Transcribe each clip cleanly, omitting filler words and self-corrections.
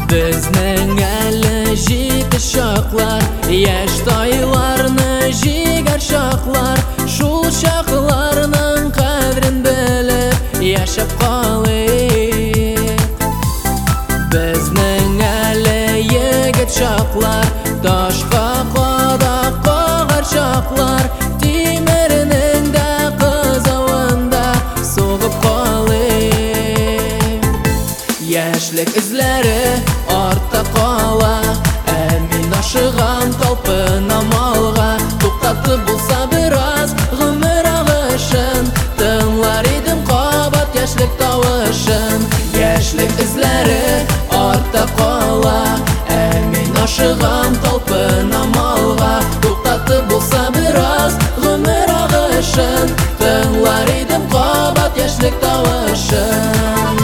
Bizning әлі жеті шақлар, яш тойларны жигәр шақлар. Шул шақларның қадрын біліп, яшап қалайық. Bizning әлі егет шақлар, ташқа қадақ қағар шақлар. Тимірінің дә қызауында соғып қалайық. Яшлік ізлері артта қала, әмин ашыған талпынам алға. Тоқтатты болса біраз ғұмыр ағышын, тыңлар едім қабат яшлік тауышын. Яшлік ізлері артта қала, әмин ашыған талпынам алға. Тоқтатты болса біраз ғұмыр ағышын, тыңлар едім қабат яшлік тауышын.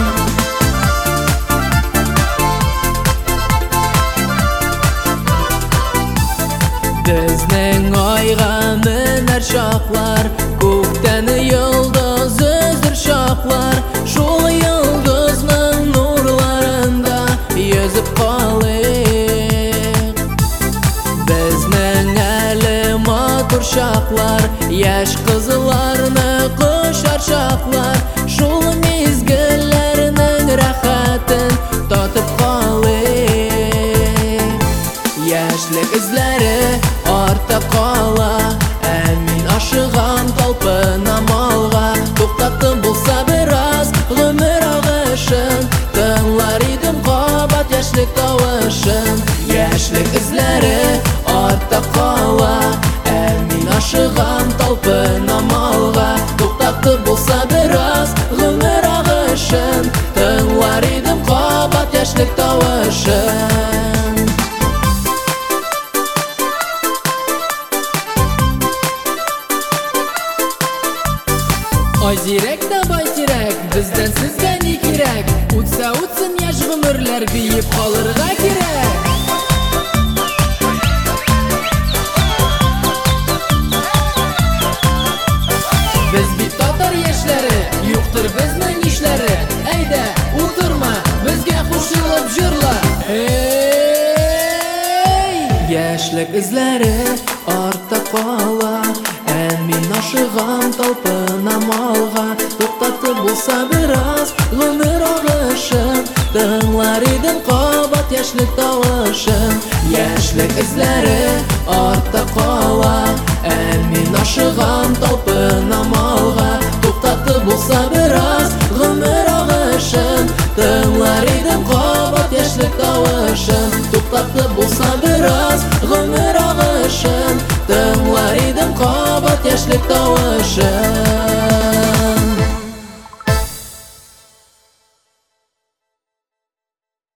Bizning oyga minar şaqlar, ko'kdan yulduz uzdir şaqlar. Şol yulduzning nurlarında yüzüp qalib. Bizning әлі matur şaqlar, yaş qizlarni qushar şaqlar. Şol mezgillarning rahatin tatib qalib. Яшлік izlari артта қала, әмин ашыған талпынам алға. Тоқтатты болса біраз ғұмыр ағышын, тыңлар едім қабат яшлік тауышын. Яшлік ізлері артта қала, әмин ашыған талпынам алға. Тоқтатты болса біраз ғұмыр ағышын, тыңлар едім қабат яшлік тауышын. Азирек та байтирек, бізден сізге не керек? Утса утсын яш ғұмырлер бейіп қалырға керек. Біз бит татар яшлері, юқтыр біздің ишлері. Әйді, ұлтырма, бізге қушылып жырла. Яшлік ізлері артта қала, әмин ашыған талпынам алға. Тоқтатты болса біраз ғұмыр ағышын, тыңлар едім қабат яшлік тауышын. Яшлік ізлері артта қала, әмин ашыған талпынам алға. Тоқтатты болса біраз ғұмыр ағышын, тыңлар едім қабат яшлік тауышын. Тоқтатты болса біраз ғұмыр ағышын, тыңлар едім қабат яшлік тауышын.